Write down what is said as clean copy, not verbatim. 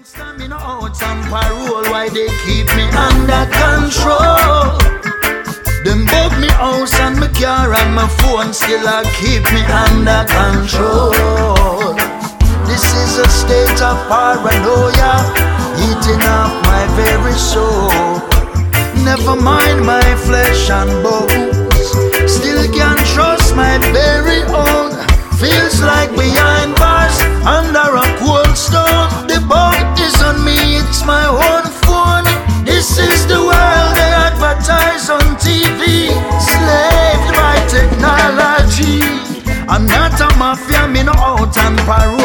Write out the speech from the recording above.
Gangsta, me no out on parole. Why they keep me under control? Them bug me house and my car and my phone, still I keep me under control. This is a state of paranoia, eating up my very soul. Never mind my flesh and bones, still can't trust my very own. Feels like behind bars, under a cold stone. The bug is on me, it's my own phone. This is the world they advertise on TV, slaved by technology. I'm not a mafia, me no out on parole.